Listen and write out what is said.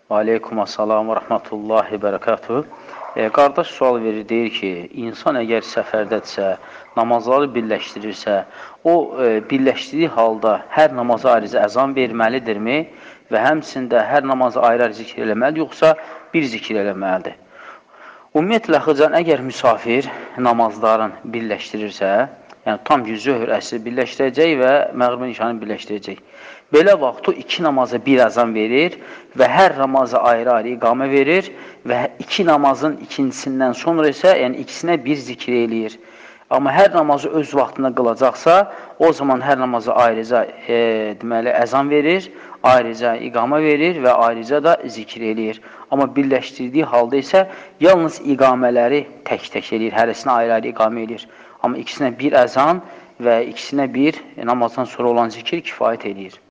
Aleykum assalam və rəhmətullahi bərəkatuhu. Qardaş sual verir, deyir ki, insan əgər səfərdədirsə, namazları birləşdirirsə, o birləşdirdiyi halda hər namaza ayrıca əzan verməlidirmi və həmçində hər namaza ayrı-ayrı zikr eləməlidir, yoxsa bir zikr eləməlidir? Ümumiyyətlə, xıcan, əgər müsafir namazların birləşdirirsə, yəni tam ki, zöhr, əsr birləşdirəcək və məğribin işanı birləşdirəcək. Belə vaxt o iki namaza bir əzan verir və hər namaza ayrı-ayrı iqamə verir və iki namazın ikincisindən sonra isə, yəni ikisinə bir zikr eləyir. Amma hər namazı öz vaxtında qılacaqsa, o zaman hər namaza ayrıca deməli, əzan verir, ayrıca iqamə verir və ayrıca da zikr eləyir. Amma birləşdirdiyi halda isə yalnız iqamələri tək-tək eləyir, hərəsinə ayrı-ayrı iqamə eləyir. Amma ikisinə bir əzan və ikisinə bir namazdan sonra olan zikir kifayət eləyir.